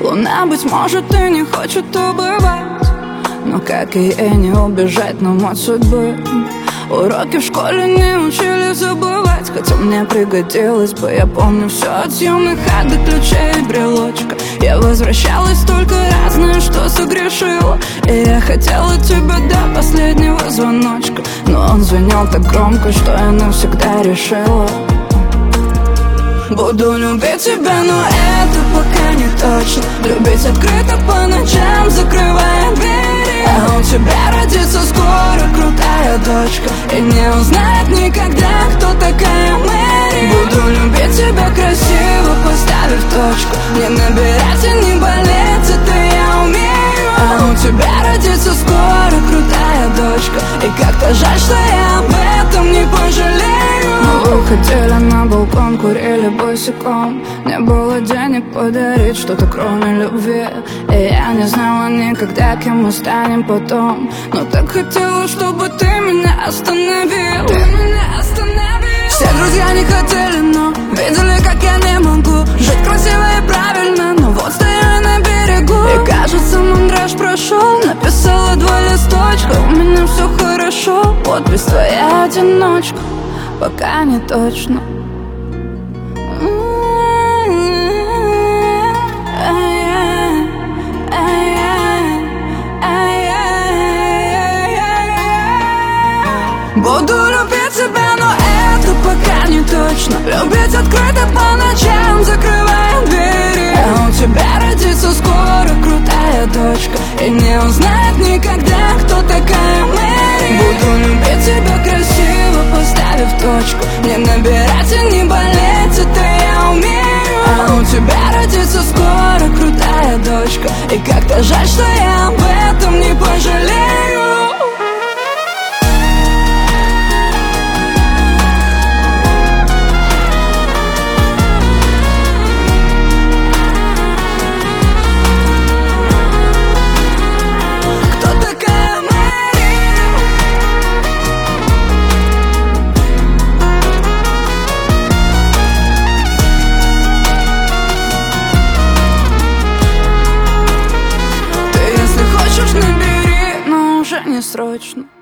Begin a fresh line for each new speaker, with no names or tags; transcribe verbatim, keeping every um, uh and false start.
Луна, быть может, и не хочет убывать, но как и ей не убежать нам от судьбы. Уроки в школе не учили забывать, хотя мне пригодилось бы. Я помню все от съемных хат до ключей и брелочка. Я возвращалась только раз, знаешь, что согрешила. И я хотела тебя до последнего звоночка, но он звенел так громко, что я навсегда решила: буду любить тебя, но это пока не точно. Любить открыто по ночам, закрывая двери. А у тебя родится скоро крутая дочка, и не узнает никогда, кто такая Мэри. Буду любить тебя красиво, поставив точку. Не набирать и не болеть, это я умею. А у тебя родится скоро крутая дочка, и как-то жаль, что я об этом не пожалею. Мы выходили на балкон, курили босиком. Не было денег подарить что-то кроме любви, и я не знала никогда, кем мы станем потом. Но так хотела, чтобы ты меня остановил. Ты меня остановил. Все друзья не хотели, но видели, как я не могу жить красиво и правильно. Но вот стою я на берегу, и кажется, мандраж прошел. Написала два листочка: у меня все хорошо. Подпись твоя одиночка, пока не точно. Буду любить тебя, но это пока не точно. Любить открыто по ночам, закрывая двери. А у тебя родится скоро крутая дочка, и не узнает никогда, кто такая Мэри. Буду любить тебя красиво, поставив точку. Не набирать и не болеть, это я умею. А у тебя родится скоро крутая дочка, и как-то жаль, что я об этом не пожалею. Набери, но уже не срочно.